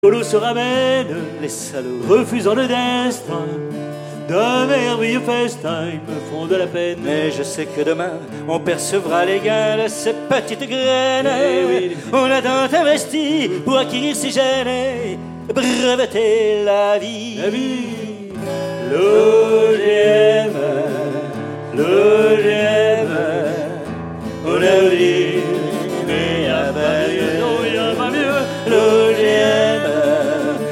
L'eau se ramène, les salauds, refusant le destin. De merveilleux festins, ils me font de la peine. Mais je sais que demain, on percevra les gains de ces petites graines. Oui. On a tant investi pour acquérir ces gènes et breveter la vie. La vie, l'OGM,